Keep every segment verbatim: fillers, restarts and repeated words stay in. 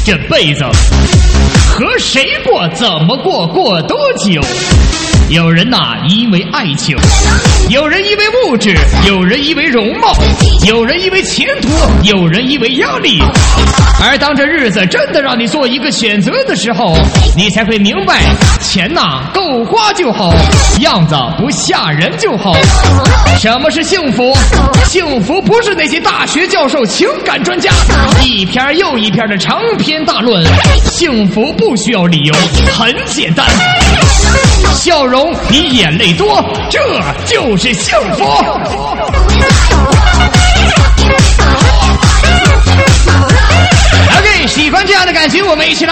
这辈子和谁过，怎么过，过多久？有人呐、啊，因为爱情；有人因为物质；有人因为容貌；有人因为前途；有人因为压力。而当这日子真的让你做一个选择的时候，你才会明白，钱呐、啊、够花就好，样子不吓人就好。什么是幸福？幸福不是那些大学教授、情感专家一篇又一篇的长篇大论。幸福不需要理由，很简单。笑容比眼泪多，这就是幸福。OK， 喜欢这样的感情，我们一起来。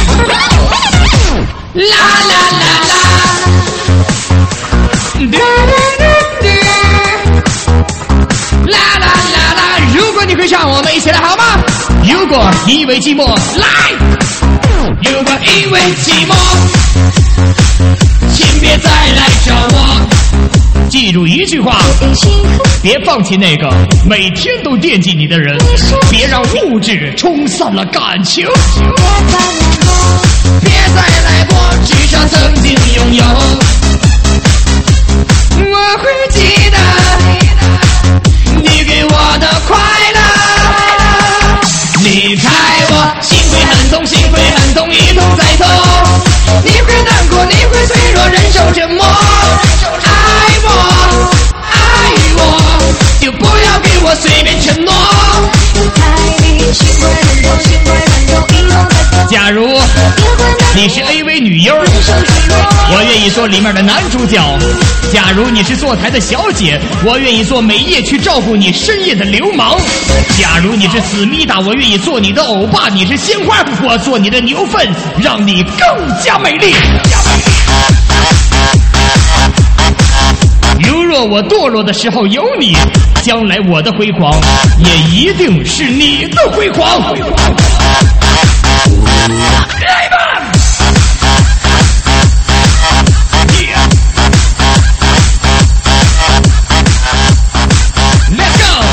啦啦啦啦，啦啦啦啦！如果你会唱，我们一起来好吗？如果因为寂寞，来；如果因为寂寞，请别再来找我。记住一句话，别放弃那个每天都惦记你的人，别让物质冲散了感情。别再来过，至少曾经拥有。我会记得你给我的快乐。离开我，心会很痛，心会很痛，一痛再痛。你会难过，你会脆弱，忍受折磨。爱我，爱我，就不要给我随便承诺。假如你是 A V 女优，我愿意做里面的男主角；假如你是坐台的小姐，我愿意做每夜去照顾你深夜的流氓；假如你是思密达，我愿意做你的欧巴；你是鲜花，我做你的牛粪，让你更加美丽。如若我堕落的时候有你，将来我的辉煌也一定是你的辉煌。来吧！ Let's go！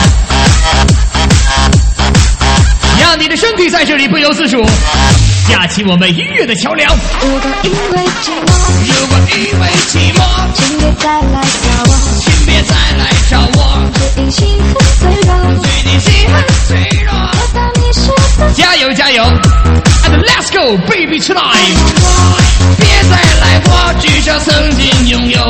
让你的身体在这里不由自主架起我们音乐的桥梁。 如果因为寂寞， 如果因为寂寞， 请别再来找我， 请别再来找我。 最近心很脆弱， 最近心很脆弱。 我当你是的， 加油加油 ！And let's go, baby tonight！ 别再来过，至少曾经拥有。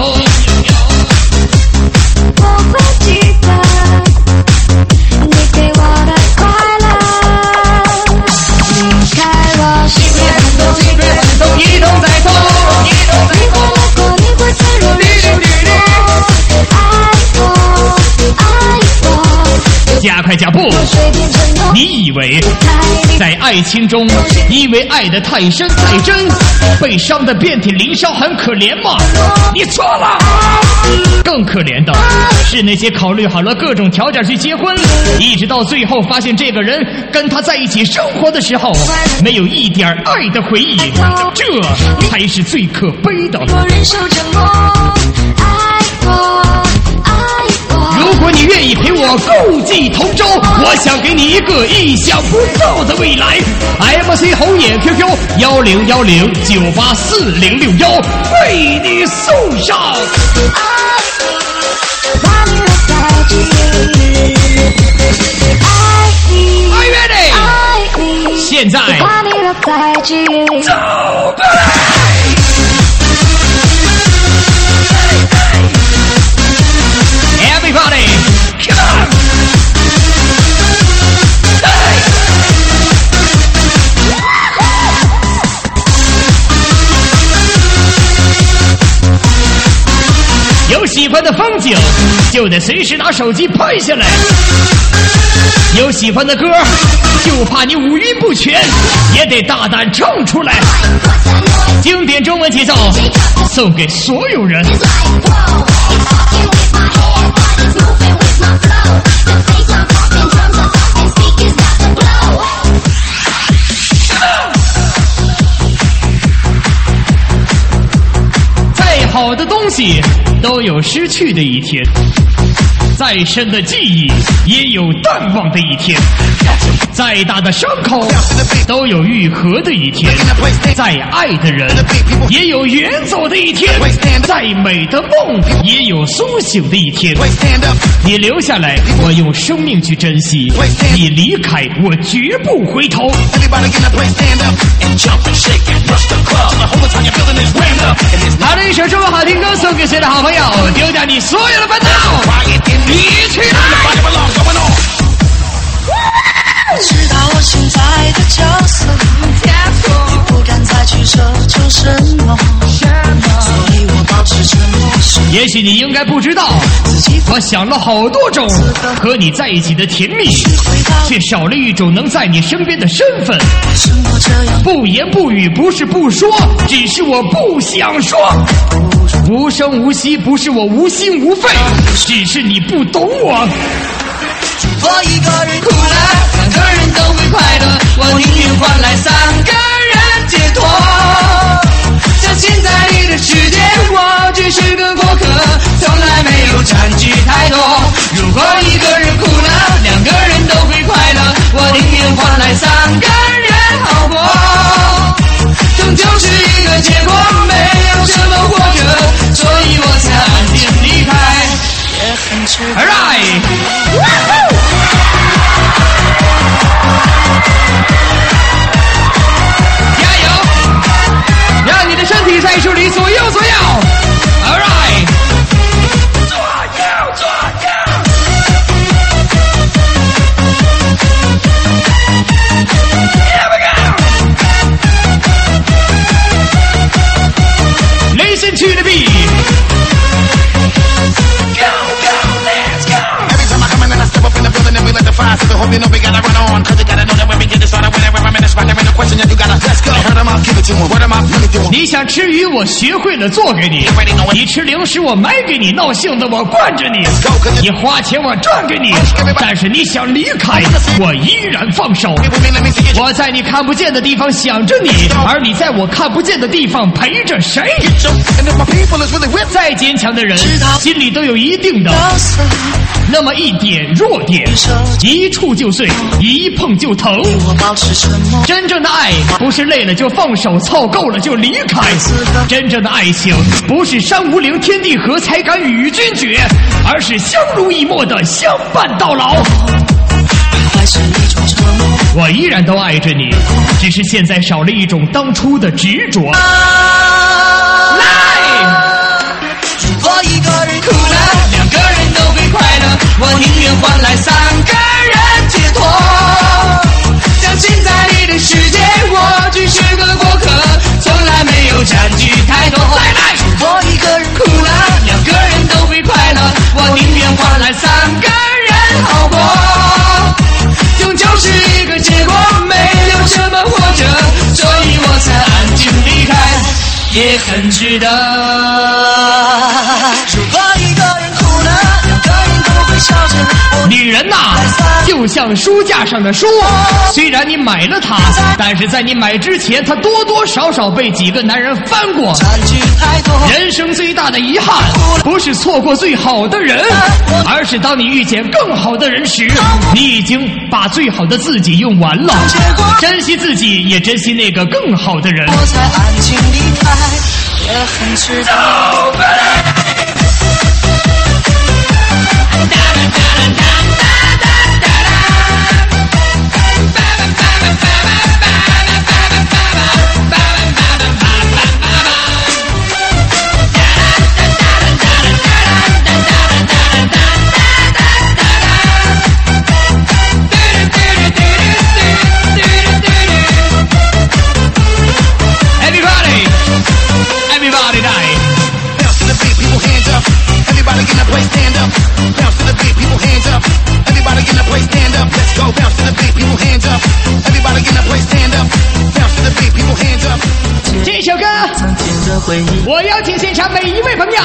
我会记得你给我的快乐。离开我，心会很痛，心会很痛， 一痛再痛，一痛再痛。 你会难过，你会脆弱，忍受折磨。爱我，爱我， 加快脚步！ 随便承诺。 你以为在爱情中，因为爱得太深太真，被伤得遍体鳞伤，很可怜吗？你错了！更可怜的是那些考虑好了各种条件去结婚，一直到最后发现这个人跟他在一起生活的时候，没有一点爱的回忆，这才是最可悲的。 我忍受折磨，爱我，爱我。 如果你愿意陪我共济同舟，我想给你一个意想不到的未来。M C 侯爷 Q Q 幺零幺零九八四零六幺为你送上。 把你留在记忆，爱你， Are you ready？ 爱你， 现在把你留在记忆， 走过来。Everybody, come on! Hey! 有喜欢的风景，就得随时拿手机拍下来；有喜欢的歌，就怕你五音不全，也得大胆唱出来。经典中文节奏，送给所有人。再好的东西都有失去的一天， 再深的记忆也有淡忘的一天，再大的伤口都有愈合的一天，再爱的人也有远走的一天，再美的梦也有苏醒的一天。你留下来，我用生命去珍惜；你离开，我绝不回头。好的，一首这么好听歌送给谁的好朋友？丢掉你所有的烦恼，一起来！ 知道我现在的角色，你不敢再去奢求什么，所以我保持沉默。 也许你应该不知道，我想了好多种和你在一起的甜蜜，却少了一种能在你身边的身份。不言不语不是不说，只是我不想说。无声无息不是我无心无肺，只是你不懂我。 我一个人哭了，两个人都会快乐，我宁愿换来三个人解脱。相信在你的世界，我只是个过客，从来没有占据太多。如果一个人哭了，两个人都会快乐，我宁愿换来三个人好过。终究是一个结果，没有什么活着，所以我才安静离开，也很值得。 Alright， 加油，让你的身体在树里左右左右。Alright， 左右左右。Here we go。Listen to the beat。Go go let's go。Every time I come in and I step up in the building and we let the fire, so the hope you know we gotta run on. Cause you gotta know that when we get it started, whenever I'm in the spot, there ain't no question that you gotta let's go. Heard them out, give it to them. Word them out, let me do them. 你想吃鱼，我学会了做给你；你吃零食，我买给你；闹性子，我惯着你；你花钱，我赚给你。但是你想离开，我依然放手。我在你看不见的地方想着你，而你在我看不见的地方陪着谁？再坚强的人，心里都有一定的那么一点弱点，一触就碎，一碰就疼。真正的爱不是累了就放手，凑够了就离开。真正的爱情不是山无陵天地合才敢与君绝，而是相濡以沫的相伴到老。我依然都爱着你，只是现在少了一种当初的执着。来， 如果一个人哭了，两个人都会快乐，我宁愿换来三个人解脱。相信在你的世界，我只是个过客，从来没有占据太多。再来，如果一个人哭了，两个人都会快乐，我宁愿换来三个人好过。终究是一个结果，没有什么活着，所以我才安静离开，也很值得。如果一个人哭了，两个人都会笑着。 女人呐，就像书架上的书，虽然你买了它，但是在你买之前，它多多少少被几个男人翻过。人生最大的遗憾，不是错过最好的人，而是当你遇见更好的人时，你已经把最好的自己用完了。珍惜自己，也珍惜那个更好的人。 我才安静离开，也很值得。 这首歌我邀请现场每一位朋友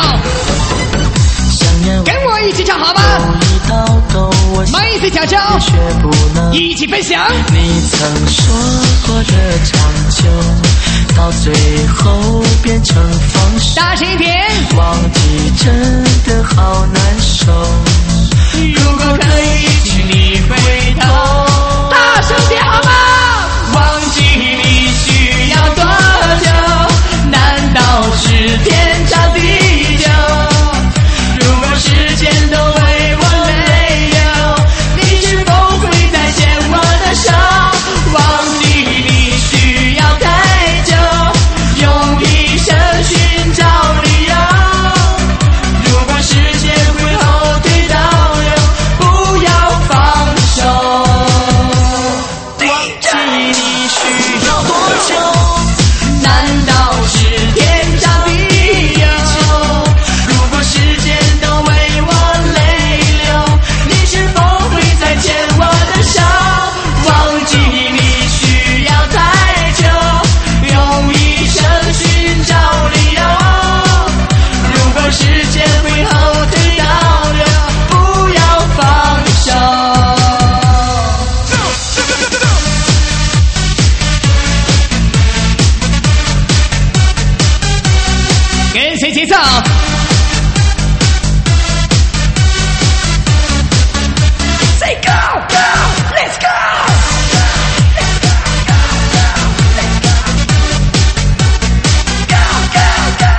跟我一起唱好吗？买一次小球，一起分享。 你曾说过的长久，到最后变成放手。 大声一点， 忘记真的好难受。 如果可以，请你回头。大声点好吗？忘记你需要多久？难道是天长地久？如果时间都为我泪流，你是否会再牵我的手？忘记你需要太久，用一生寻找理由。如果时间会后退倒流，不要放手。忘记你需要多久？难道是天长地久？如果时间都为我泪流，你是否会再牵我的手？忘记你需要太久，用一生寻找理由。如果时间会后退倒流，不要放手。 跟谁节奏？ Say go, go, let's go. Go, go, go.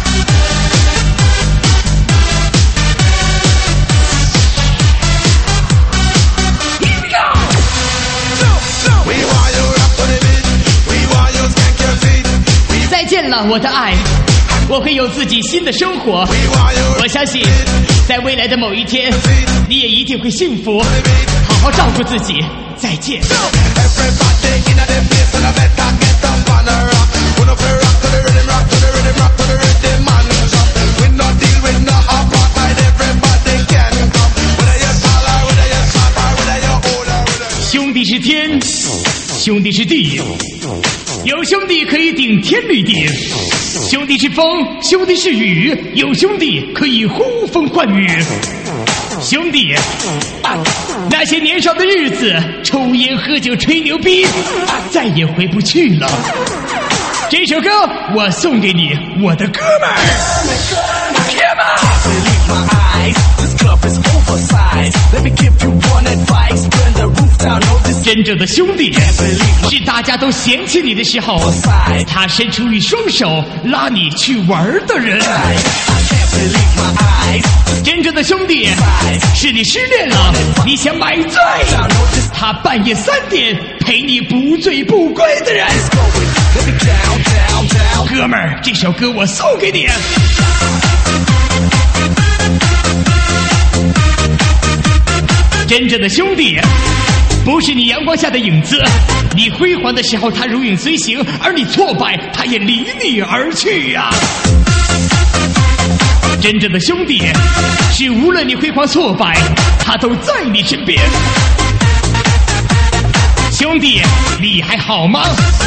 Here we go. We want you rock to the beat. We want you skank your feet. We 再见了，我的爱，我会有自己新的生活。 we want you 我 rock 相信，在未来的某一天，你也一定会幸福。 to the beat. 好好照顾自己，再见。 Everybody in the place and I better get up on the rock. We no play rock to the rhythm, rock to the rhythm, rock to the rhythm man drop. We no deal with no apartheid. Everybody can come. Whether you're tall or whether you're short or whether you're old or whether 兄弟是天，兄弟是地，有兄弟可以顶天立地；兄弟是风，兄弟是雨，有兄弟可以呼风唤雨。兄弟，啊，那些年少的日子，抽烟喝酒吹牛逼，啊，再也回不去了。这首歌我送给你，我的哥们儿。 Believe my eyes, this club is oversized. Let me give you one advice: burn the roof down, no this. 真正的兄弟是大家都嫌弃你的时候，他伸出一双手拉你去玩的人。 I can't believe my eyes. 真正的兄弟是你失恋了，你想买醉，他半夜三点陪你不醉不归的人。 Let me down, down, down. 哥们儿，这首歌我送给你。真正的兄弟不是你阳光下的影子，你辉煌的时候他如影随形，而你挫败他也离你而去呀、啊。真正的兄弟是无论你辉煌挫败，他都在你身边。兄弟，你还好吗？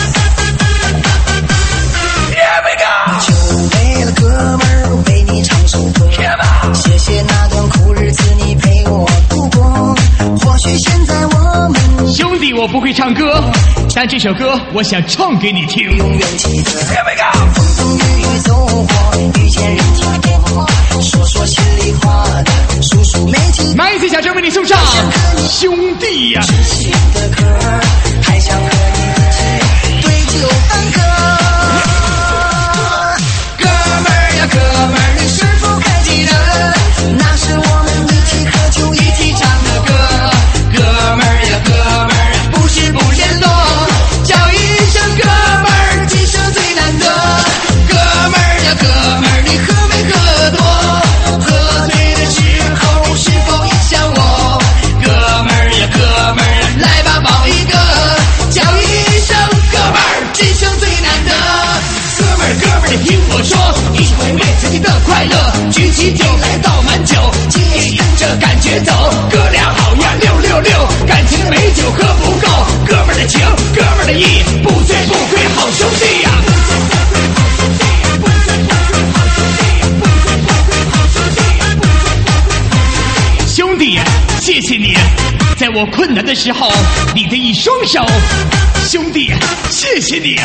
Here we go. 就为了哥们儿为你唱首歌，谢谢那段苦日子你陪我度过。或许现在我们兄弟，我不会唱歌，但这首歌我想唱给你听。 永远记得 Here we go. 风风雨雨走过，遇见人听电话，说说心里话的，数数没几麦子小郑为你送上兄弟呀、啊。 新的歌，还想和你一起对酒当歌。 哥们儿，你是否还记得？ 那是我们一起喝酒一起唱的歌。 哥们儿呀，哥们儿，不是不联络，叫一声哥们儿，今生最难得。哥们儿呀，哥们儿，你喝没喝多？喝醉的时候是否也想我？哥们儿呀，哥们儿，来吧，抱一个，叫一声哥们儿，今生最难得。哥们儿，哥们儿，你听我说，一起回味曾经的快乐，举起酒来倒满酒，今夜迎着感觉走，哥俩好呀，六六六，感情美酒喝不够，哥们儿的情，哥们儿的义，不醉不归，好兄弟呀。 兄弟，谢谢你，在我困难的时候，你的一双手。兄弟，谢谢你。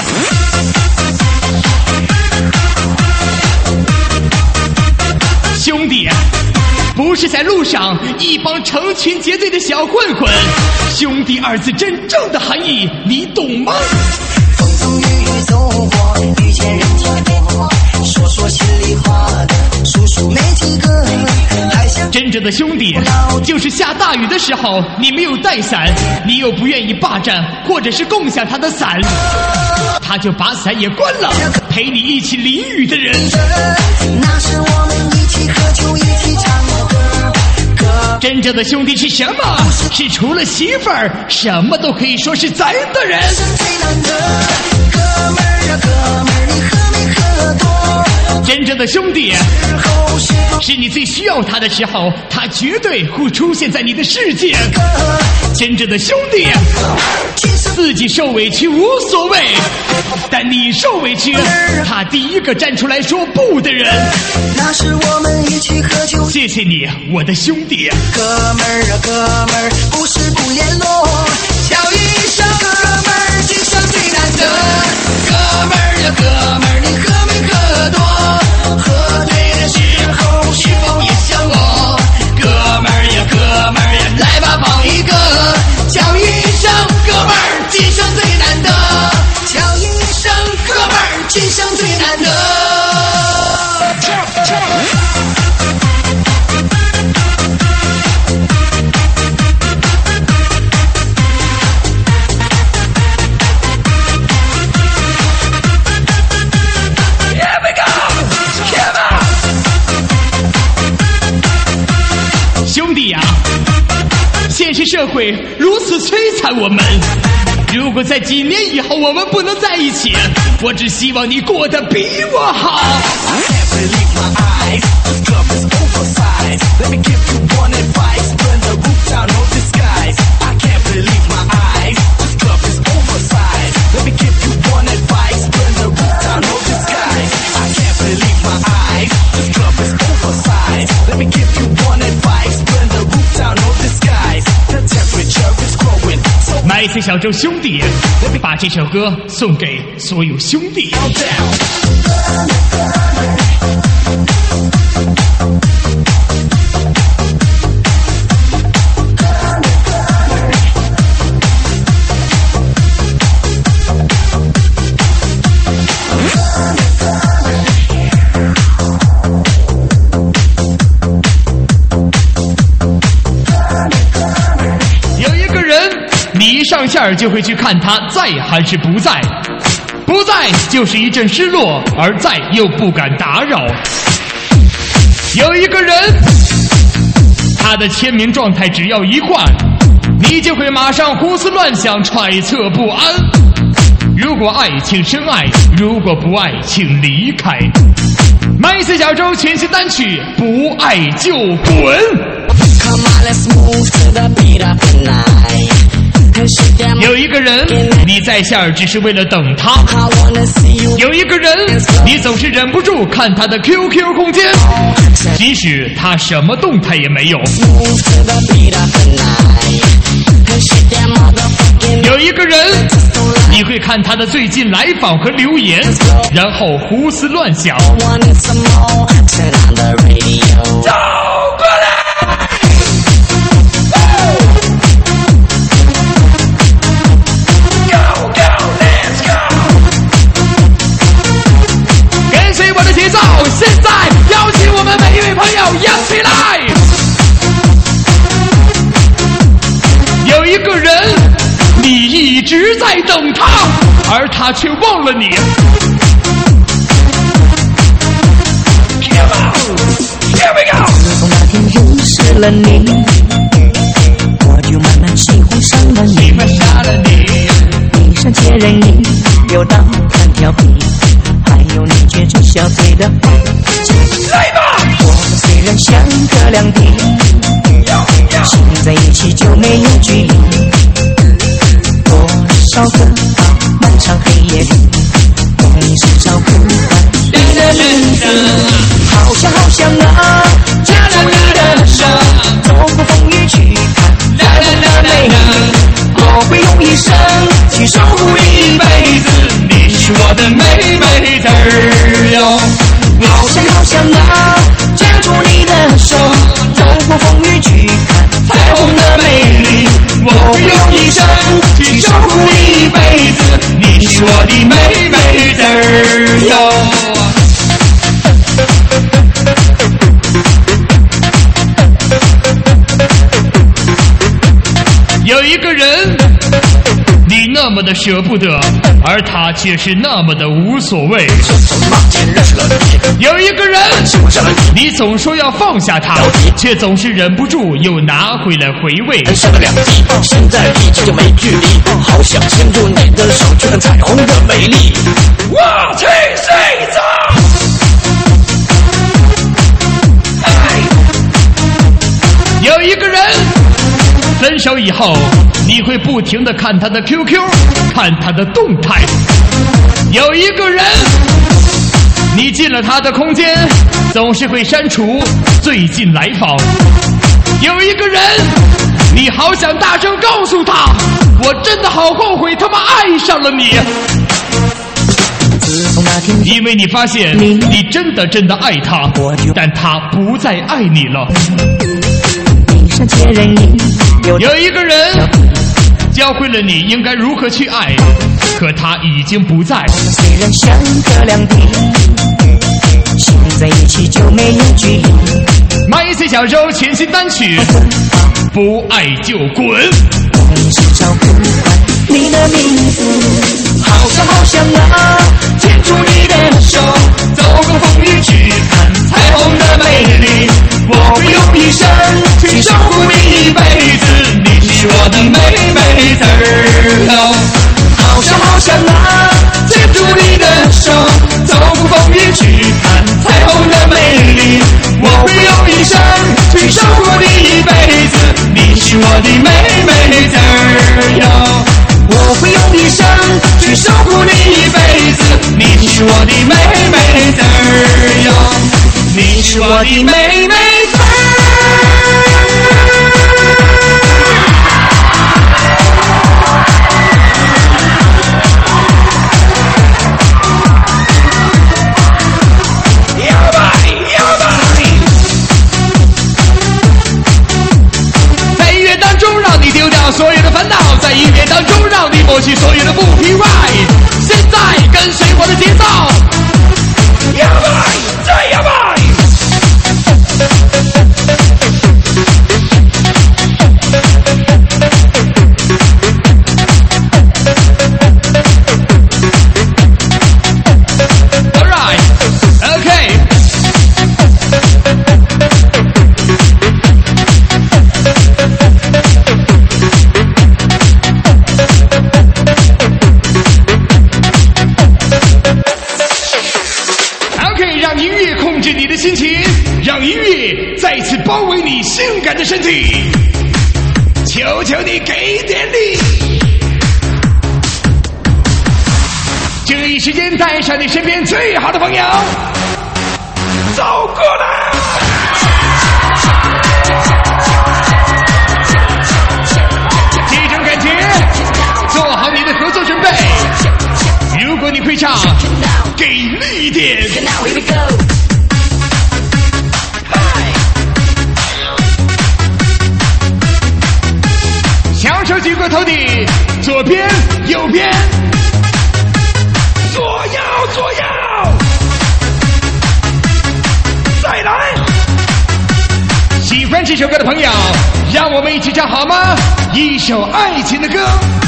兄弟，不是。 是在路上一帮成群结队的小混混。兄弟二字真正的含义，你懂吗？ 风风雨雨走过，遇见人挺多，说说心里话的，数数没几个。还想真正的兄弟，就是下大雨的时候，你没有带伞，你又不愿意霸占或者是共享他的伞，他就把伞也关了，陪你一起淋雨的人。 那是我们一起喝酒，一起唱歌。歌真正的兄弟是什么？是除了媳妇儿，什么都可以说是咱的人。 最难得，哥们儿啊哥们儿，你喝没喝多？ 真正的兄弟， 后是否是你最需要他的时候，他绝对会出现在你的世界。真正的兄弟，自己受委屈无所谓，但你受委屈，他第一个站出来说不的人。 那是我们一起喝酒。 谢谢你，我的兄弟。 哥们儿啊哥们儿，不是不联络，叫一声哥们儿，今生最难得。哥们儿啊哥们儿，你喝没喝多？喝醉的时候是否也像我？哥们儿呀哥们儿呀，来吧抱一个，叫一声哥们儿，今生最难得。叫一声哥们儿，今生最难得。 兄弟呀、现实社会如此摧残我们，如果在几年以后我们不能在一起，我只希望你过得比我好。麦子小周兄弟，把这首歌送给所有兄弟。你上线儿就会去看他在还是不在，不在就是一阵失落，而在又不敢打扰。有一个人，他的签名状态只要一换，你就会马上胡思乱想，揣测不安。如果爱请深爱，如果不爱请离开。麦斯小周全新单曲《不爱就滚》。 Come on, let's move to the beat of the night. 有一个人，你在线儿只是为了等他； I wanna see you. 有一个人，你总是忍不住看他的 Q Q 空间，即使他什么动态也没有。 Move to the beat of the night. And shake that motherfucking. 有一个人，你会看他的最近来访和留言，然后胡思乱想。 Wanted some more. Turn on the radio. 走过来。我的节奏，现在邀请我们每一位朋友扬起来。有一个人，你一直在等他，而他却忘了你。Here we go。 自从那天认识了你，我就慢慢喜欢上了你。 喜欢上了你， 你善解人意，又到很调皮。还有你倔着小嘴的话， 来吧！ 我们虽然相隔两地，心在一起就没有距离。多少个啊，漫长黑夜里，梦里时常呼唤你的名字，好想好想啊，牵着你的手，走过风雨去看彩虹的美丽。我会用一生去守护一辈子， 你是我的妹妹子儿哟。 好想好想啊，牵住你的手，走过么的舍不得，而他却是那么的无所谓。有一个人，你总说要放下他，却总是忍不住又拿回来回味。 上了两集，现在一直就没距离，好想牵住你的手，去看彩虹的美丽。我去睡着。 有一个人，分手以后，你会不停地看他的 Q Q， 看他的动态。有一个人，你进了他的空间，总是会删除最近来访。有一个人，你好想大声告诉他，我真的好后悔他妈爱上了你。 自从那天， 因为你发现你真的真的爱他，但他不再爱你了。 闭上千人影， 有一个人教会了你应该如何去爱，可他已经不在。 虽然相隔两地，心在一起就没有距离。 麦穗小周全新单曲不爱就滚。 你是找不完你的名字，好想好想啊， 牵住你的手，走过风雨去看彩虹的美丽。我会用一生去守护你一辈子，你是我的妹妹子儿。好想好想啊，牵住你的手，走过风雨去看彩虹的美丽。我会用一生去守护你一辈子，你是我的妹妹子儿。我会用一生去守护你一辈子，你是我的妹妹子儿哟，你是我的妹妹子儿。摇摆摇摆，在音乐当中让你丢掉所有的烦恼，在音乐当中让你抹去所有的不疲坏。现在跟随我的节奏，摇摆再摇摆。心情，让音乐再次包围你性感的身体，求求你给点力。这一时间带上你身边最好的朋友，走过来。这种感觉，做好你的合作准备。如果你会唱，给力一点。小手举过头顶，左边右边，左右左右，再来。喜欢这首歌的朋友，让我们一起唱好吗？一首爱情的歌。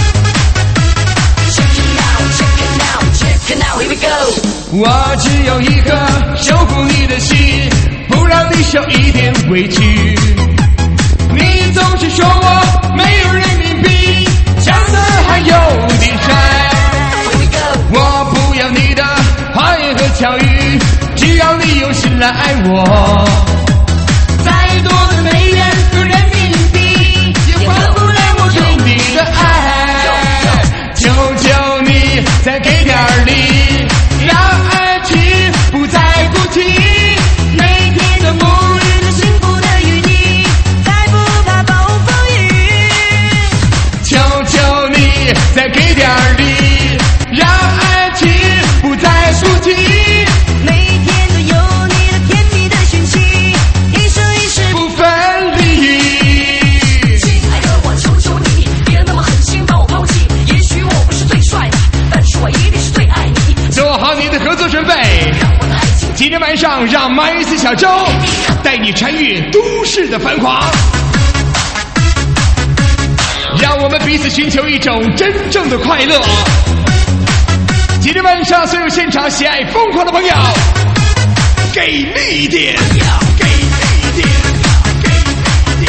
我只有一个守护你的心，不让你受一点委屈。你总是说我没有人民币，讲的还有点帅。我不要你的花言和巧语，只要你用心来爱我。再多的美元和人民币，也换不来我对你的爱。求求你再给点力，让爱情不再孤寂。每天的沐浴着幸福的雨滴，再不怕暴风雨。求求你再给点力，让爱情不再孤寂。每天都有你的甜蜜的讯息，一生一世不分离。亲爱的，我求求你，别那么狠心把我抛弃。也许我不是最帅的，但是我一定是最爱你。做好你的合作准备。今天晚上让麦斯小周带你穿越都市的繁华， 让我们彼此寻求一种真正的快乐。今天晚上所有现场喜爱疯狂的朋友，给力一点，给力一点，给力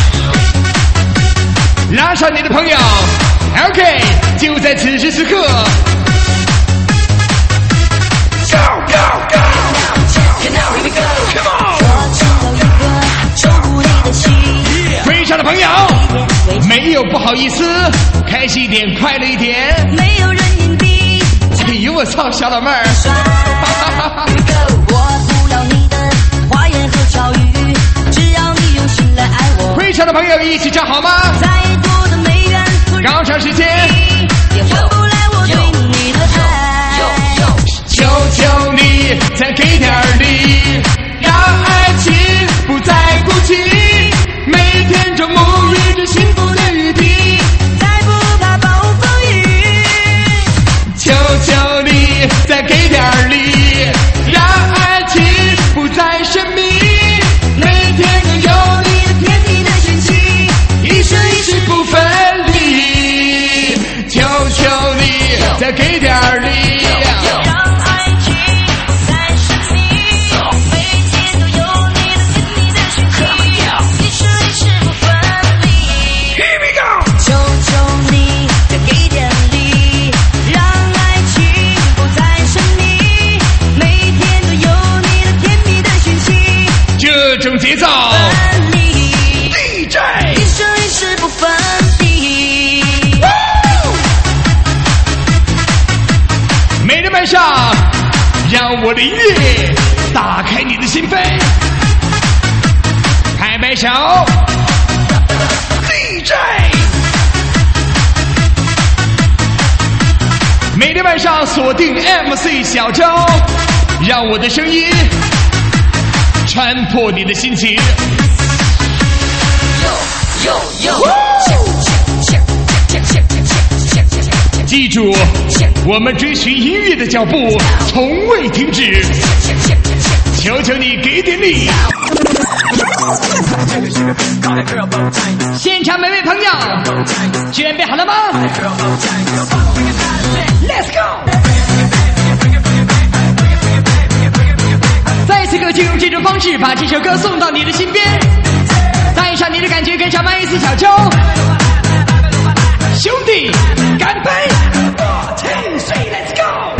一点，拉上你的朋友 ，OK， 就在此时此刻 ，Go Go Go，Come on， 会场的朋友，没有不好意思，开心一点，快乐一点， 没有人隐蔽。 哎呦我操，小老妹儿！ 我不要你的花言和巧语，只要你用心来爱我。 会场的朋友一起唱好吗？ 再多的美缘和高潮时间， 也换不来我对你的爱。 求求你再给点力，让爱情不再孤寂，每天中沐浴着幸福的雨滴， 再不怕暴风雨。 求求你再给点力，让爱情不再神秘，每天都有你的甜蜜的讯息，一生一世不分离。求求你再给点力， 让爱情不再神秘，每天都有你的甜蜜的讯息，一生一世不分离。 Here we go！ 求求你再给点力，让爱情不再神秘，每天都有你的甜蜜的讯息， 这种节奏分离， ，D J， 一生一世不分离。 每天晚上，让我的音乐打开你的心扉，拍拍手 ，D J。每天晚上锁定 M C 小周，让我的声音穿破你的心情。记住，我们追寻音乐的脚步从未停止。求求你给点力！现场每位朋友，准备好了吗 ？Let's go！ 再次个就用这种方式把这首歌送到你的心边，带上你的感觉，跟上麦斯小周，兄弟，干杯 ！One two three let's go！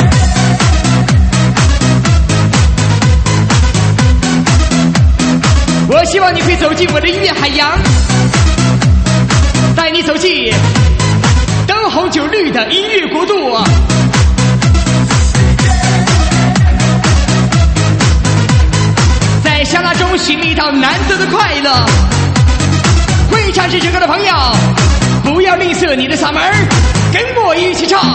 我希望你会走进我的音乐海洋，带你走进灯红酒绿的音乐国度。在沙拉中寻觅到难得的快乐。会唱这首歌的朋友，不要吝啬你的嗓门，跟我一起唱。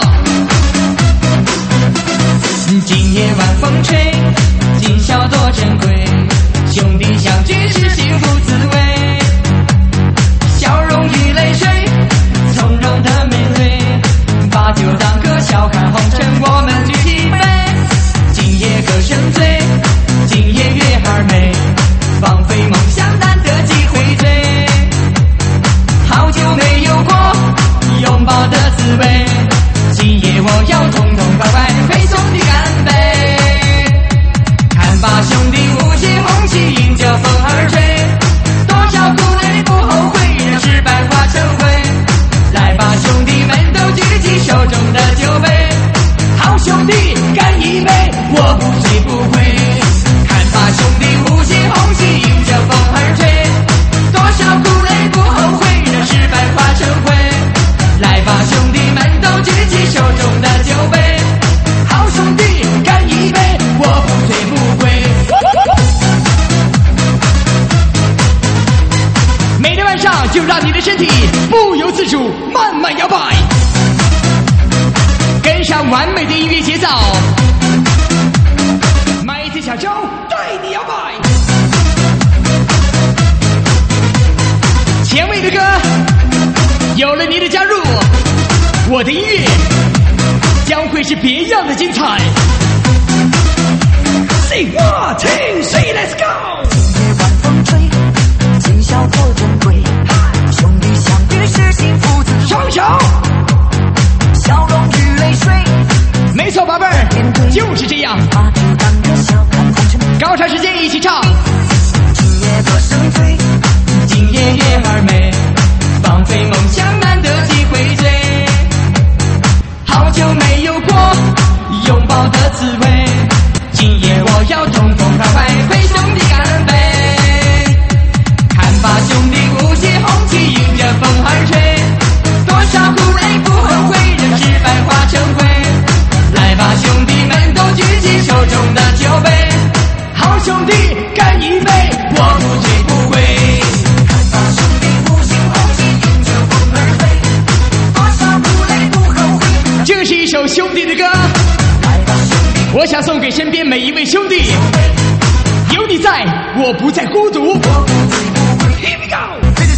今夜晚风吹，今宵多珍贵，兄弟相聚是幸福滋味，笑容与泪水，从容的面对，把酒当歌，笑看红尘，我们举起杯。今夜歌声醉，今夜月儿美，放飞梦想，难得机会追。好久没有过拥抱的滋味，今夜我要痛痛快快陪兄弟干杯。看吧兄弟，五星红旗迎着风儿吹，多少苦累不后悔，让失败化成灰。来吧兄弟们，都举起手中的酒杯，好兄弟干一杯，我不醉不归。看吧兄弟，五星红旗迎着风儿吹，多少苦累不后悔，让失败化成灰。来吧兄弟们，都举起手中的酒杯，好兄弟干一杯，我不醉不归。 每天晚上就让你的身体不由自主慢慢摇摆，跟上完美的音乐节奏，麦子小周带你摇摆。前卫的歌有了你的加入，我的音乐将会是别样的精彩。Say one two three let's go！ 今夜晚风吹，今宵多珍贵，兄弟相聚是幸福滋就是这样。高潮时间一起唱。 今夜多生醉，今夜月儿美，放飞梦想难得几回醉。好久没有过拥抱的滋味，今夜我要痛痛快快陪兄弟干杯。看吧兄弟，鼓起红旗迎着风儿吹，多少苦累不后悔，让失败化成灰。来吧兄弟们，都举起手中的酒杯，好兄弟干一杯，我不醉不归。看吧兄弟，鼓起红旗迎着风儿飞，多少苦累不后悔。 这是一首兄弟的歌，我想送给身边每一位兄弟，有你在，我不再孤独。Here we go.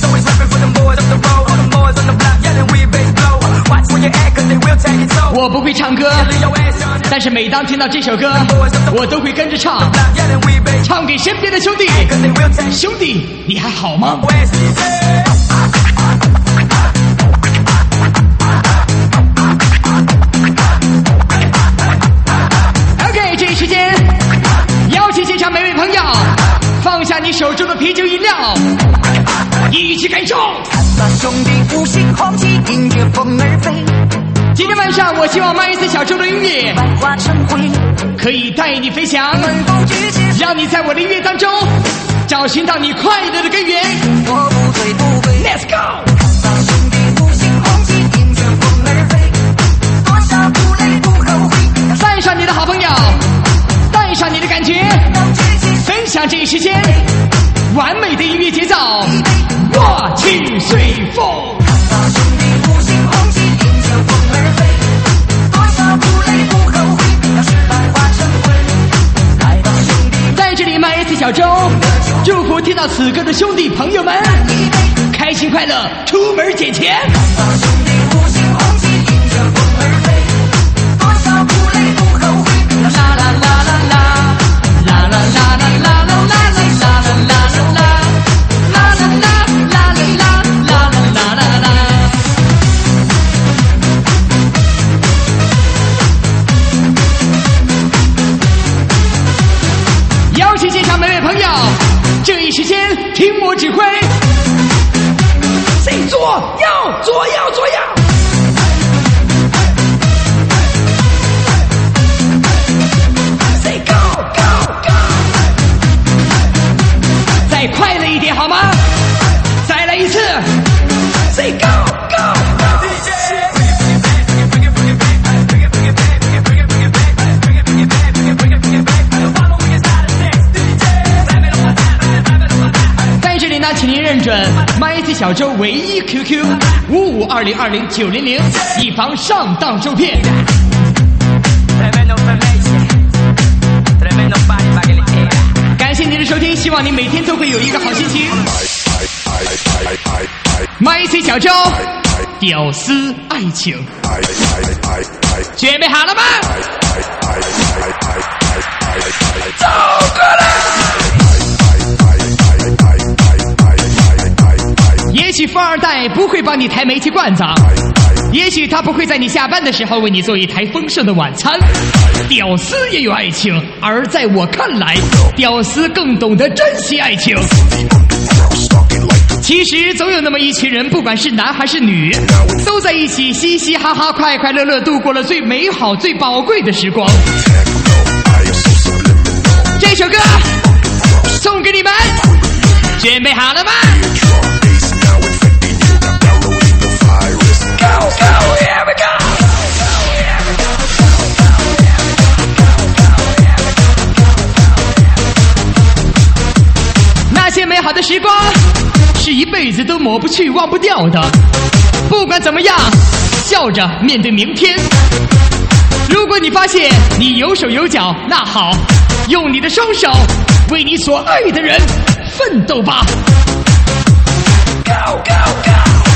Take 我不会唱歌，但是每当听到这首歌，我都会跟着唱，唱给身边的兄弟。兄弟，你还好吗？OK， 这一时间，邀请现场每位朋友放下你手中的啤酒饮料，一起感受。 看吧兄弟，鼓起红旗迎着风儿飞。 今天晚上，我希望麦一次小众的音乐化成灰， 可以带你飞翔，让你在我的音乐当中找寻到你快乐的根源。 我不醉不归 Let's go。 看吧兄弟，鼓起红旗迎着风儿飞，多少苦累不后悔。 带上你的好朋友，带上你的感觉，分享这一时间完美的音乐节奏，我去随风。 看吧兄弟，鼓起红旗迎着风儿飞，多少苦累不后悔，让失败化成灰。来吧兄弟， 在这里麦一次小周祝福听到此歌的兄弟朋友们开心快乐，出门捡钱。 看吧兄弟，鼓起红旗迎着风儿飞，多少苦累不后悔。啦啦啦啦啦，啦啦啦啦啦啦啦啦啦啦啦啦，啦啦啦啦啦啦啦啦啦啦。 邀请现场每位朋友，这一时间听我指挥，谁左右左右左右。Say go go go， 再快乐一点好吗？再来一次 ，Say go go go。在这里呢，请您认准麦子小周唯一 Q Q 五五二零二零九零零，以防上当受骗。感谢您的收听，希望您每天都会有一个好心情。麦子小周，屌丝爱情，准备好了吗？走过来。也许富二代不会帮你抬煤气罐子，也许他不会在你下班的时候为你做一台丰盛的晚餐。屌丝也有爱情，而在我看来，屌丝更懂得珍惜爱情。其实总有那么一群人，不管是男还是女，都在一起嘻嘻哈哈、快快乐乐度过了最美好、最宝贵的时光。这首歌送给你们，准备好了吗？Go, go, here we go! 那些美好的时光是一辈子都抹不去、忘不掉的。不管怎么样，笑着面对明天。如果你发现你有手有脚，那好，用你的双手为你所爱的人奋斗吧。Go, go, go!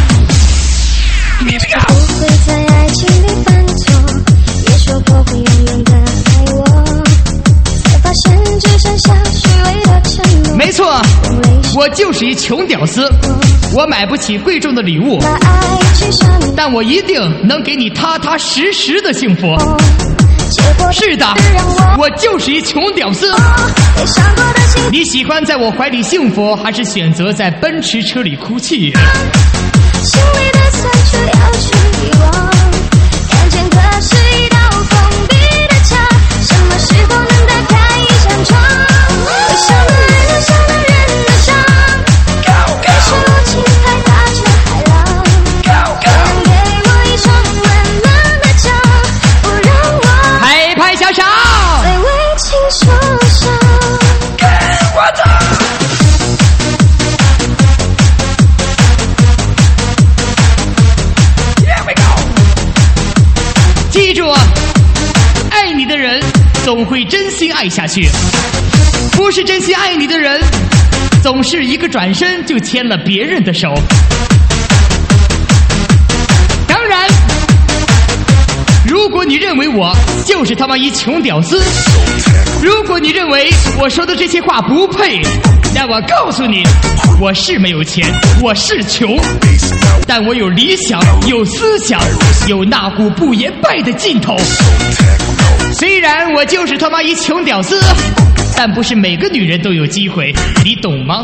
不会在爱情里犯错，也说过会永远的爱我，才发现只剩下虚伪的承诺。 没错，我就是一穷屌丝，我买不起贵重的礼物， 把爱去上但我一定能给你踏踏实实的幸福。 结是的，我就是一穷屌丝。你喜欢在我怀里幸福，还是选择在奔驰车里哭泣？ 心里的酸楚要去遗忘，眼前可是一道封闭的墙，什么时候能打开一扇窗？为什么爱留下了人的伤？可是我轻拍打着海浪，能给我一双温暖的脚，不让我拍拍小手， 再为情受伤。 我操！ 记住，爱你的人总会真心爱下去，不是真心爱你的人，总是一个转身就牵了别人的手。当然，如果你认为我就是他妈一穷屌丝，如果你认为我说的这些话不配，那我告诉你，我是没有钱，我是穷，但我有理想，有思想，有那股不言败的劲头。虽然我就是他妈一穷屌丝，但不是每个女人都有机会，你懂吗？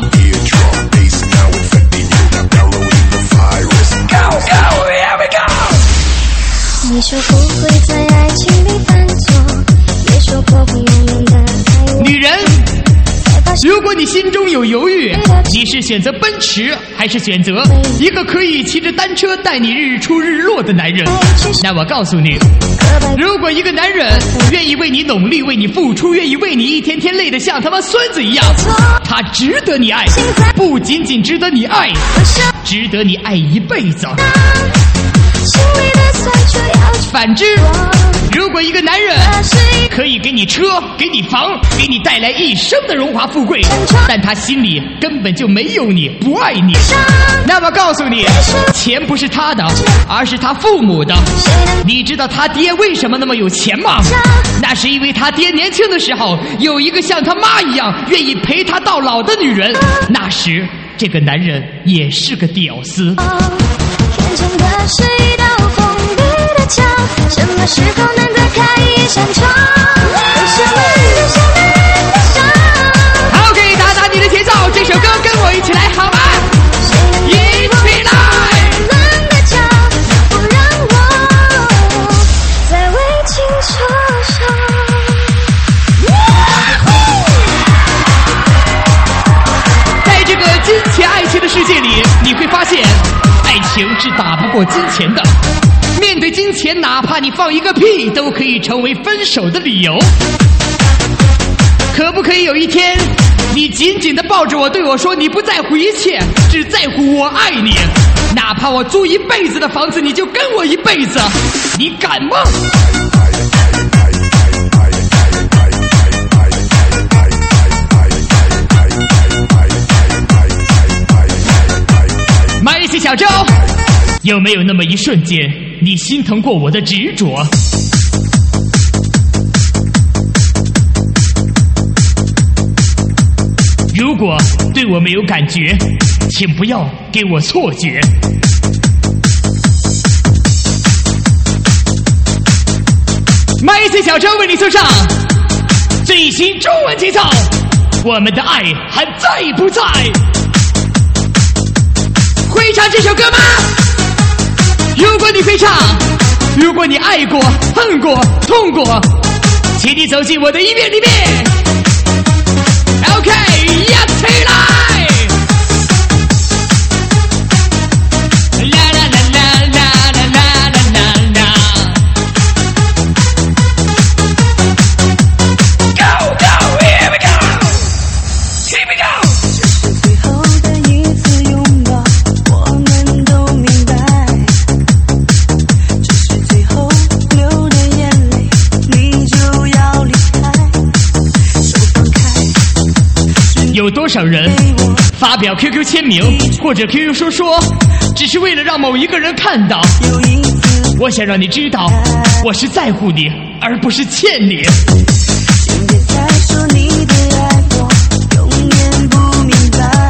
Go go here we go！ 你说不会在爱情里犯错，也说过会永远的爱我。 女人，如果你心中有犹豫，你是选择奔驰，还是选择一个可以骑着单车带你日出日落的男人？那我告诉你，如果一个男人愿意为你努力，为你付出，愿意为你一天天累得像他妈孙子一样，他值得你爱，不仅仅值得你爱，值得你爱一辈子。反之，如果一个男人可以给你车，给你房，给你带来一生的荣华富贵，但他心里根本就没有你，不爱你，那么告诉你，钱不是他的，而是他父母的。你知道他爹为什么那么有钱吗？那是因为他爹年轻的时候有一个像他妈一样愿意陪他到老的女人，那时这个男人也是个屌丝。 眼前的是一道封闭的墙，什么时候能打开一扇窗？为什么留下了人的伤？ 好，给打打你的节奏，这首歌跟我一起来好吗？一起来！ 冷的脚，不让我再为情受伤。 在这个金钱爱情的世界里，你会发现爱情是打不过金钱的。面对金钱，哪怕你放一个屁都可以成为分手的理由。可不可以有一天你紧紧地抱着我，对我说你不在乎一切，只在乎我爱你，哪怕我租一辈子的房子，你就跟我一辈子，你敢吗？买一些小粥，有没有那么一瞬间你心疼过我的执着？如果对我没有感觉，请不要给我错觉。买一些小粥为你送上最新中文节奏，我们的爱还在不在？会唱这首歌吗？如果你会唱，如果你爱过、恨过、痛过，请你走进我的音乐里面。OK， 呀起来！啦啦啦啦啦啦啦啦啦 ！Go go here we go， here we go。 最后的一次拥抱，我们都明白，这是最后流的眼泪，你就要离开，手放开。 有多少人发表 Q Q 签名或者 Q Q 说说，只是为了让某一个人看到？ 有一次， 我想让你知道，我是在乎你，而不是欠你。 请别再说你的爱我永远不明白，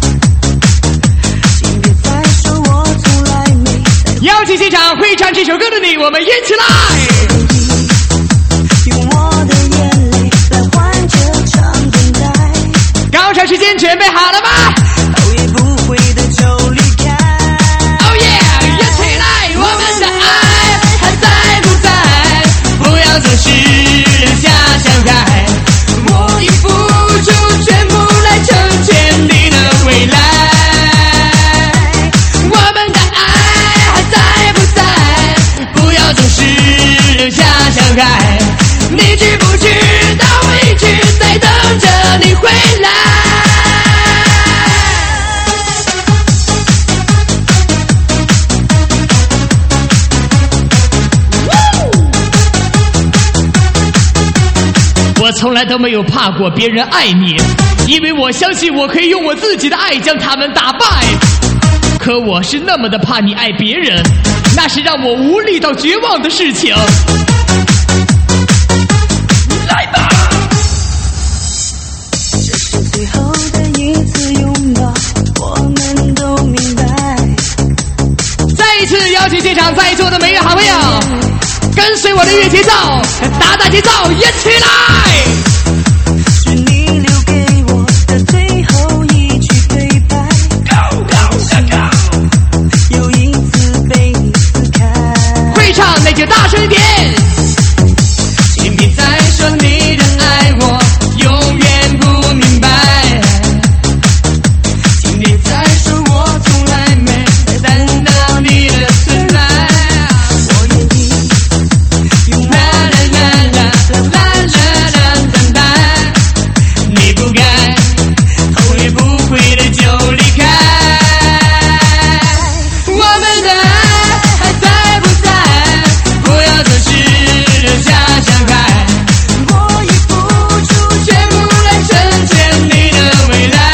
请别再说我从来没在邀请现场会唱这首歌的你，我们一起来！ 永我从来都没有怕过别人爱你，因为我相信我可以用我自己的爱将他们打败。可我是那么的怕你爱别人，那是让我无力到绝望的事情。来吧！ 这是最后的一次拥抱，我们都明白。 再一次邀请现场在座的每位好朋友，跟随我的乐节奏，打打节奏，一起来！ 是你留给我的最后一句对白。Go go go！ 又一次被你撕开。 会唱那就大声一点。 请别再说你的爱我永远不明白，请别再说我从来没担当你的存在。我愿意用啦啦啦啦啦啦啦等待，你不该头也不回的就离开。我们的爱还在不在？不要总是留下伤害。我已付出全部来成全你的未来。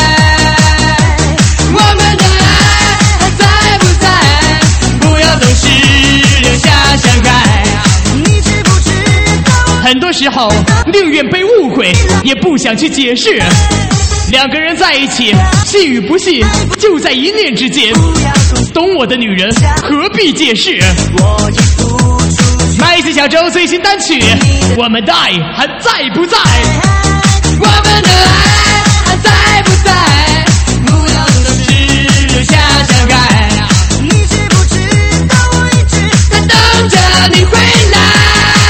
我们的爱还在不在？不要总是留下伤害。你知不知道？ 很多时候宁愿被误会，也不想去解释。两个人在一起，信与不信就在一念之间。懂我的女人何必解释？ 我已付出。 麦子小周最新单曲《我们的爱还在不在》。 我们的爱还在不在？不要总是留下伤害。你知不知道我一直在等着你回来？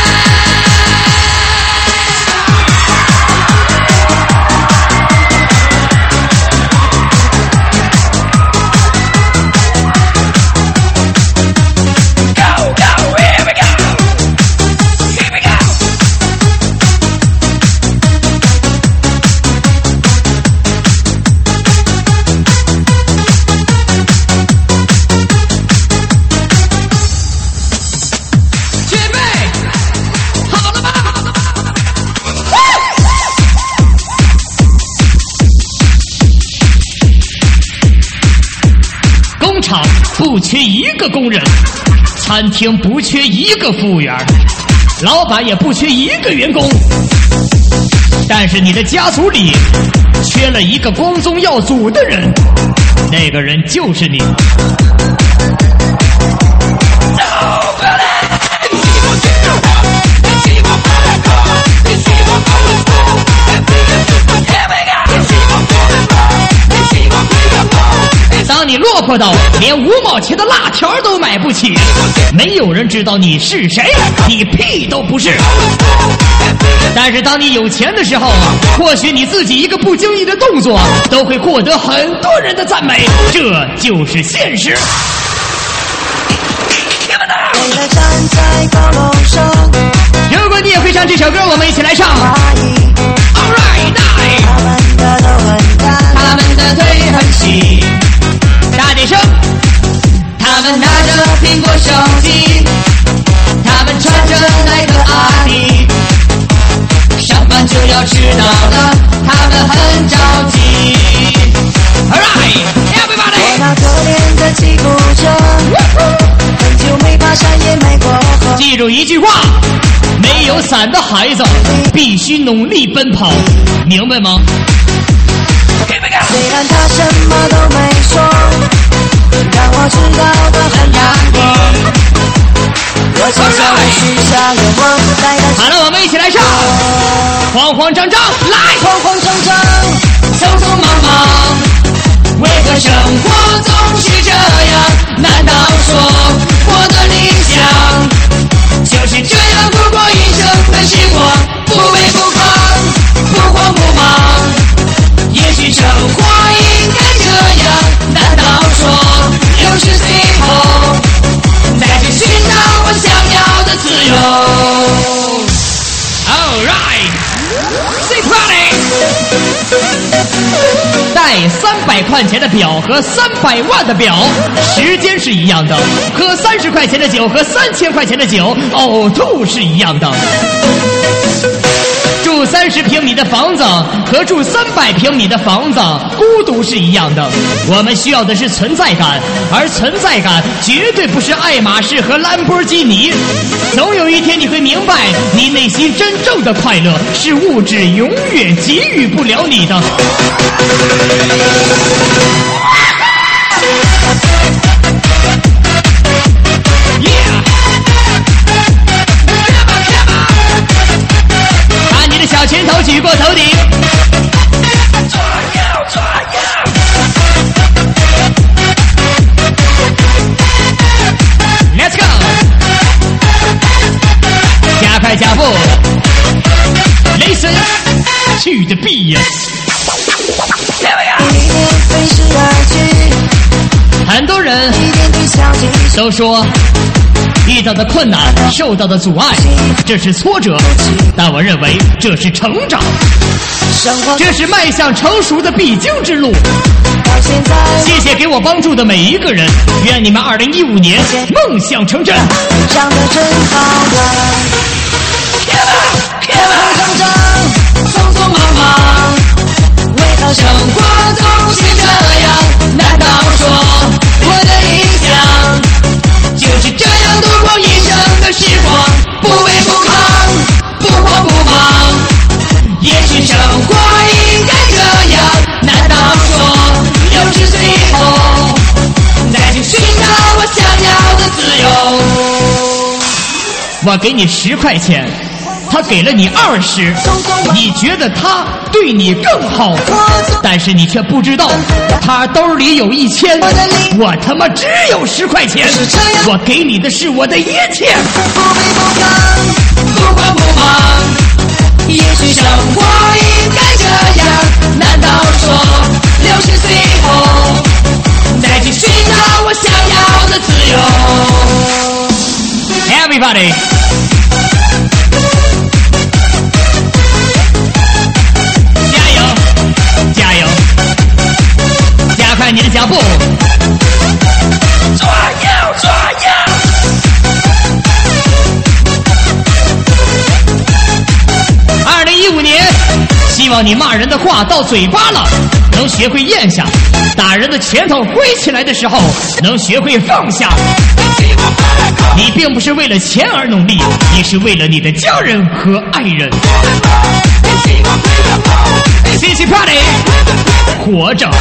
不缺一个工人，餐厅不缺一个服务员，老板也不缺一个员工，但是你的家族里缺了一个光宗耀祖的人，那个人就是你。当你落魄到连五毛钱的辣条都买不起，没有人知道你是谁，你屁都不是。但是当你有钱的时候，或许你自己一个不经意的动作都会获得很多人的赞美，这就是现实。 为了站在高楼上， 如果你也会唱这首歌，我们一起来唱。Alright， 他们的头很大， 他们的腿很细， 大点声。 他们拿着苹果手机，他们穿着耐克阿迪，上班就要迟到了，他们很着急。Alright， everybody。 我那可怜的吉普车，很久没爬山也没过河。 记住一句话，没有伞的孩子必须努力奔跑，明白吗？ 虽然他什么都没说，让我知道的很难过。我悄悄地许下愿望，在他好了，我们一起来唱。慌慌张张，来！ 慌慌张张， 匆匆忙忙，为何生活总是这样？难道说我的理想就是这样度过一生的时光？不卑不亢，不慌不忙，也许生活应该这样。难道说有时随后再去寻找我想要的自由？ Alright，Say party。带三百块钱的表和三百万的表，时间是一样的；喝三十块钱的酒和三千块钱的酒，呕吐是一样的。祝三十平米的房子和住三百平米的房子孤独是一样的。我们需要的是存在感，而存在感绝对不是爱马仕和兰博基尼。总有一天你会明白，你内心真正的快乐是物质永远给予不了你的。把你的小拳头举过头顶。Let's go！ 加快脚步 ，Listen to the beat。很多人都说，遇到的困难、受到的阻碍，这是挫折，但我认为这是成长，这是迈向成熟的必经之路。谢谢给我帮助的每一个人，愿你们二零一五年梦想成真。 长得真好玩，成长，匆匆忙忙，为何生活总是这样？难道说我的理想就是这样度过一生的时光？不卑不亢，不慌不忙，也许生活应该这样。难道说六十岁以后再去寻找我想要的自由？ 我给你十块钱，他给了你二十，你觉得他对你更好，但是你却不知道他兜里有一千，我他妈只有十块钱，我给你的是我的一切。 不卑不亢，不慌不忙，也许生活应该这样。难道说六十岁以后再去寻找我想要的自由？ Everybody， 加油，加油，加快你的脚步。 抓药，抓药。 二零一五年，希望你骂人的话到嘴巴了，能学会咽下；打人的拳头挥起来的时候，能学会放下。你并不是为了钱而努力，你是为了你的家人和爱人。C C Party， 活着。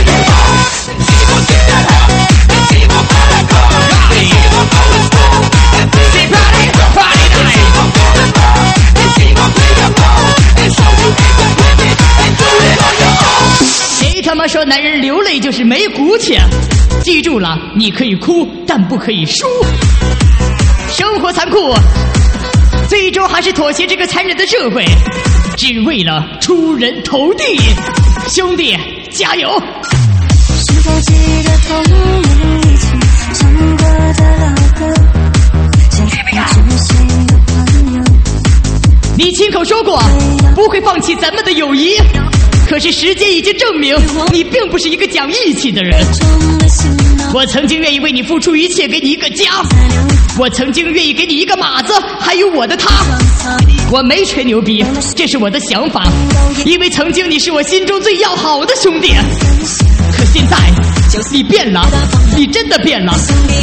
谁他妈说男人流泪就是没骨气？记住了，你可以哭，但不可以输。生活残酷，最终还是妥协这个残忍的社会，只为了出人头地。兄弟，加油！ 是否记得童年一起唱过的老歌？现在只是一个朋友。 你亲口说过不会放弃咱们的友谊，可是时间已经证明你并不是一个讲义气的人。我曾经愿意为你付出一切，给你一个家。我曾经愿意给你一个马子，还有我的他。我没吹牛逼，这是我的想法，因为曾经你是我心中最要好的兄弟。可现在你变了，你真的变了。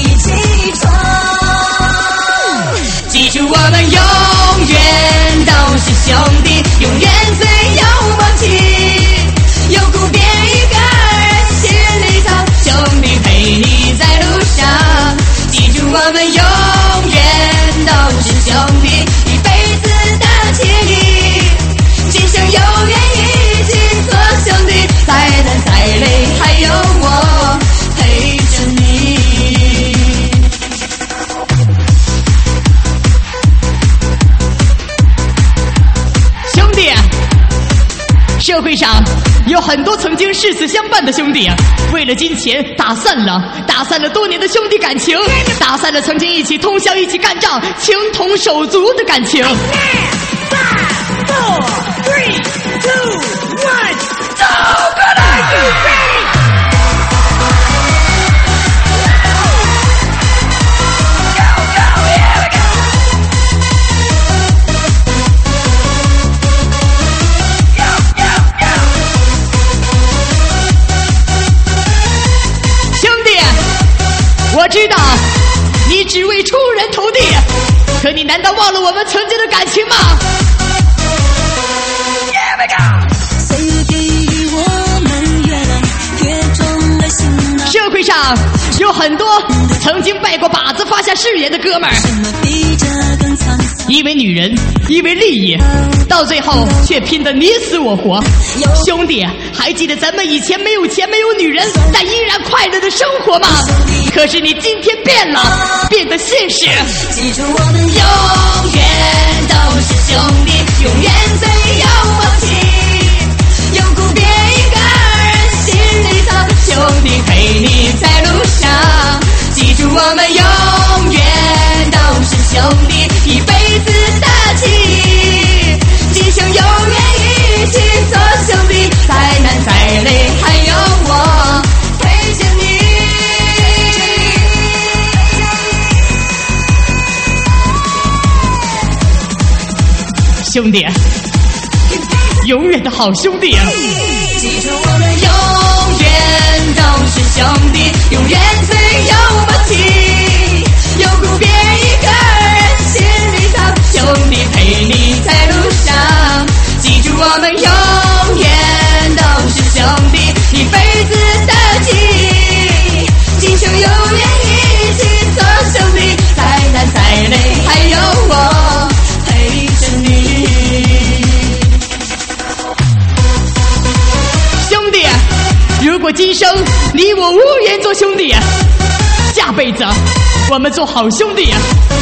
记住我们永远都是兄弟，永远最有默契。有苦别一个人心里藏，兄弟陪你在路上。记住我们永远都是兄弟，一辈子的情谊，今生永远一起做兄弟，再难再累还有我陪着你。 兄弟，社会上有很多曾经誓死相伴的兄弟，为了金钱打散了，打散了多年的兄弟感情，打散了曾经一起通宵一起干仗情同手足的感情。 Five, four, three, two, one, go! Good are you ready? Go, go, here we go! 上有很多曾经拜过把子发下誓言的哥们儿，因为女人，因为利益，到最后却拼得你死我活。兄弟，还记得咱们以前没有钱没有女人，但依然快乐的生活吗？可是你今天变了，变得现实。 记住我们永远都是兄弟，永远最有默契，有苦别一个人心里藏，兄弟陪你在路上。记住我们永远都是兄弟，一辈子的情谊，今生永远一起做兄弟，再难再累还有我陪着你。 兄弟，永远的好兄弟啊！ 记住我们永远都是兄弟，永远最有默契，有苦别一个人心里藏，兄弟陪你在路上。记住我们永远都是兄弟，一辈子的情谊，今生永远一起做兄弟，再难再累还有我陪着你。 兄弟，如果今生你我无缘做兄弟，下辈子我们做好兄弟。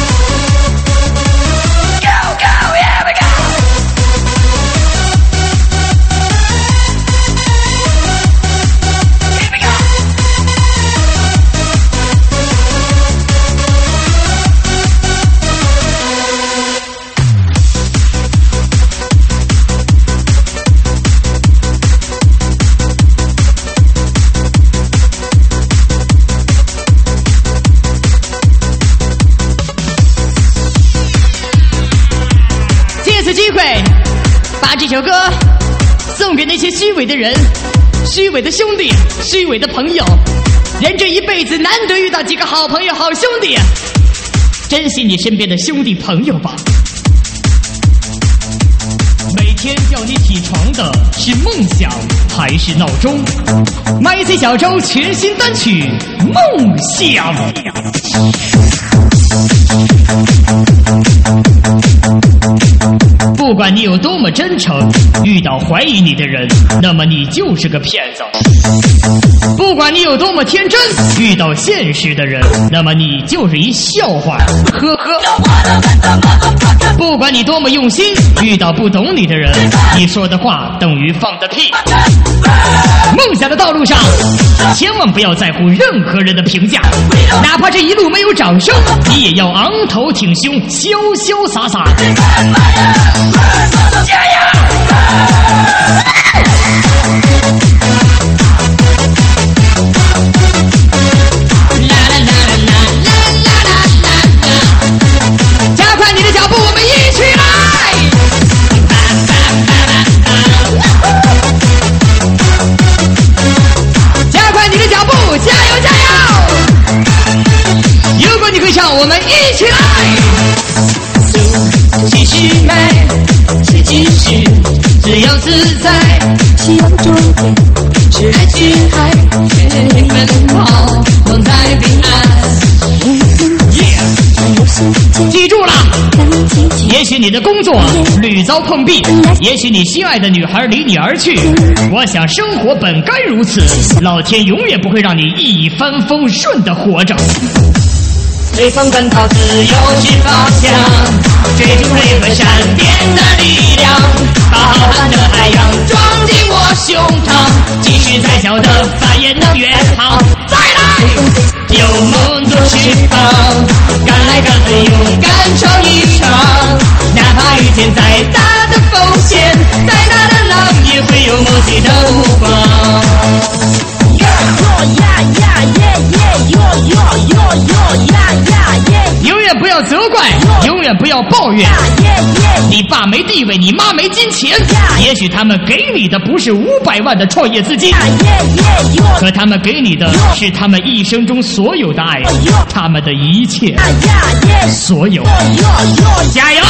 这首歌送给那些虚伪的人，虚伪的兄弟，虚伪的朋友。人这一辈子难得遇到几个好朋友好兄弟，珍惜你身边的兄弟朋友吧。每天叫你起床的是梦想还是闹钟？ M C 小周全新单曲《梦想》。不管你有多么真诚，遇到怀疑你的人，那么你就是个骗子。不管你有多么天真，遇到现实的人，那么你就是一笑话。呵呵。不管你多么用心，遇到不懂你的人，你说的话等于放的屁。梦想的道路上，千万不要在乎任何人的评价，哪怕这一路没有掌声，你也要昂头挺胸，潇潇洒洒。加油！加快你的脚步，我们一起来！加快你的脚步，加油加油！如果你会唱，我们一起来！继续迈，是继续，自由自在，希望终点是爱去爱，全力奔跑，梦在彼岸。Yeah! 记住了，也许你的工作屡遭碰壁，也许你心爱的女孩离你而去，我想生活本该如此，老天永远不会让你一帆风顺地活着。随风奔跑，自由寻方向，追逐雷和闪电的力量，把浩瀚的海洋装进我胸膛，继续再小的帆也能越好。再来，有梦做翅膀，敢来敢飞，勇敢闯一场，哪怕遇见再大的风险，再大的浪，也会有梦想的目光。永远不要责怪，永远不要抱怨。你爸没地位，你妈没金钱，也许他们给你的不是五百万的创业资金，可他们给你的是他们一生中所有的爱，他们的一切，所有。加油！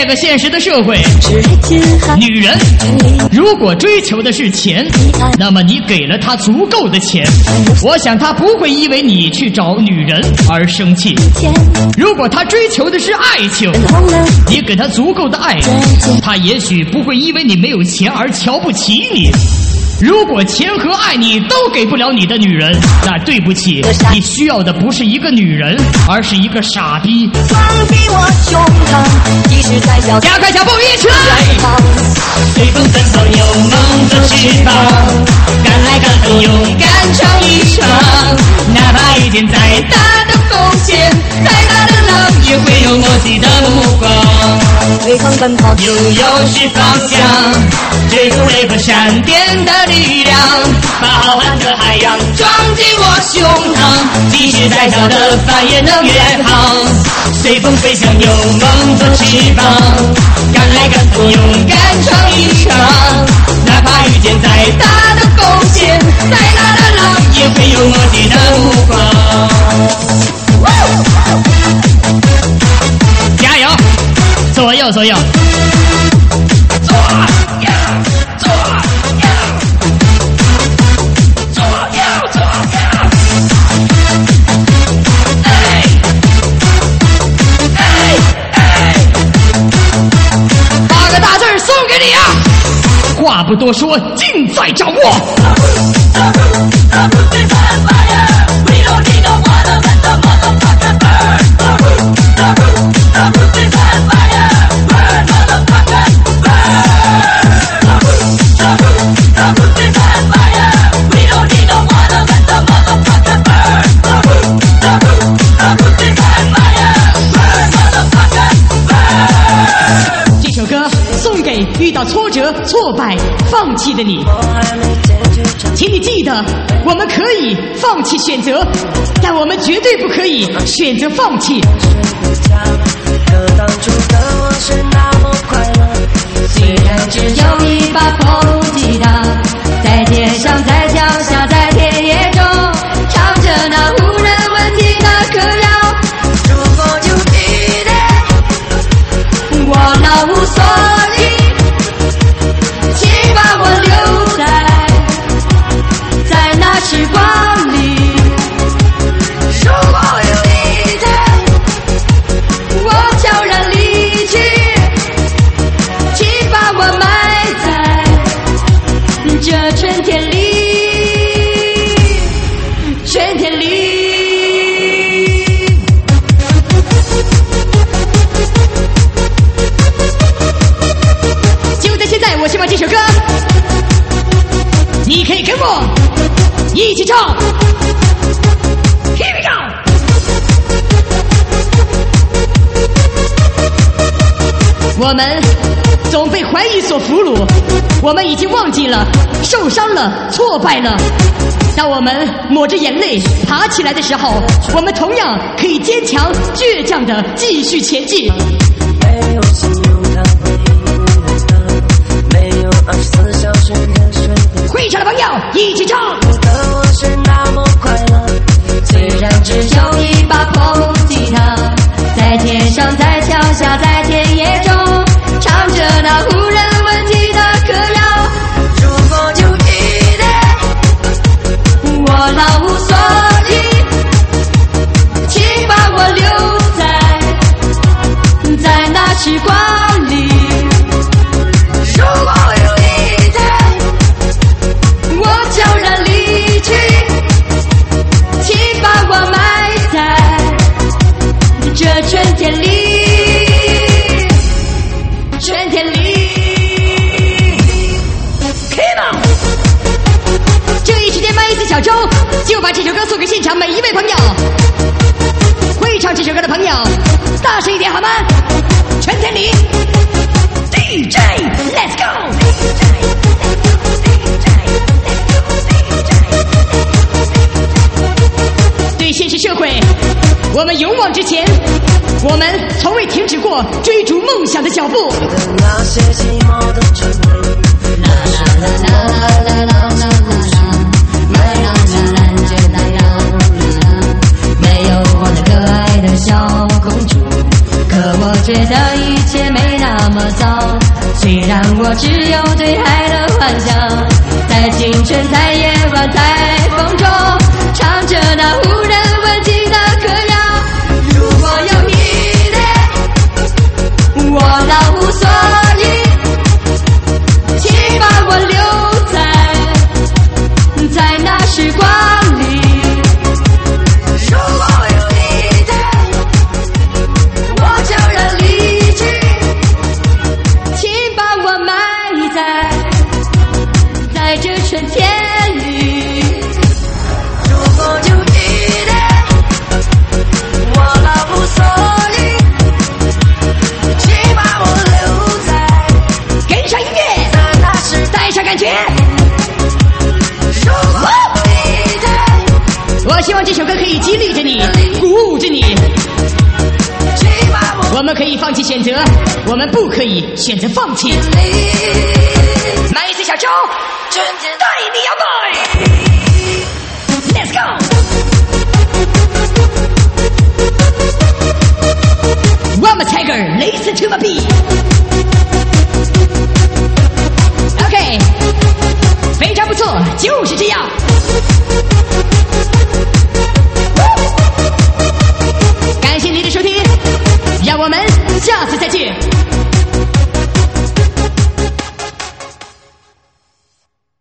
个现实的社会，女人如果追求的是钱，那么你给了她足够的钱，我想她不会因为你去找女人而生气。如果她追求的是爱情，你给她足够的爱，她也许不会因为你没有钱而瞧不起你。如果钱和爱你都给不了你的女人，那对不起，你需要的不是一个女人，而是一个傻逼。加快脚步，一起来！ 随风奔跑，有梦做翅膀，敢爱敢恨，勇敢闯一闯。哪怕遇见再大的风险，再大的浪，也会有默契的目光。 随风奔跑， 拥有是方向，追逐雷和闪电的力量，把浩瀚的海洋装进我胸膛，即使再小的帆也能远航。随风飞翔，有梦做翅膀，敢爱敢恨，勇敢闯一闯。哪怕遇见再大的风险，再大的浪，也会有默契的目光。 加油！左右左右， 左右左右，左右左右，哎哎哎！ 八个大字送给你啊！话不多说，尽在掌握。这首歌送给遇到挫折、挫败、放弃的你，请你记得，我们可以放弃选择，但我们绝对不可以选择放弃。 可当初的我是那么快乐，虽然只有一把破吉他，在街上，在桥下，在田野中，唱着那无人问津的歌谣。如果有一天我老无所依，请把我留在在那时光里。如果有一天我悄然离去，请把我埋在这春天里，春天里。就在现在，我希望这首歌你可以跟我一起唱。Here we go！我们总被怀疑所俘虏，我们已经忘记了受伤了、挫败了。当我们抹着眼泪爬起来的时候，我们同样可以坚强、倔强地继续前进。 没有信用的回忆，没有二十四小时的水。 会场的朋友一起唱。 的我是那么快乐， 虽然只有一把破吉他，在街上，在桥下，在田野中，唱着那无人问津的歌谣。 如果有一天我老无所依，请把我留在在那时光里。 如果有一天我悄然离去，请把我埋在这春天里，春天里。Come on！ 这一时间慢一次小周，就把这首歌送给现场每一位朋友。会唱这首歌的朋友，大声一点好吗？春天里 D J，Let's go！ 对现实社会，我们勇往直前，我们从未停止过追逐梦想的脚步。 那些寂寞的城里， 啦啦啦啦啦啦啦啦啦没有我的可爱的小公主，可我觉得一切没那我只有对爱的幻想，在清晨，在夜晚，在风中，唱着那无人问津的歌谣。如果有一天我老无所依，请把我留在在那时光里。如果有一天我悄然离去，请把我埋在在这春天里。如果有一天我老无所依，请把我留在跟上音乐，在那时带上感觉。如果有一天我希望这首歌可以激励着你，鼓舞着你。我们可以放弃选择，我们不可以选择放弃。买一次小周，春天带你摇摆。Let's go。One more tiger, listen to my beat. OK， 非常不错，就是这样。感谢您的收听，让我们下次再见。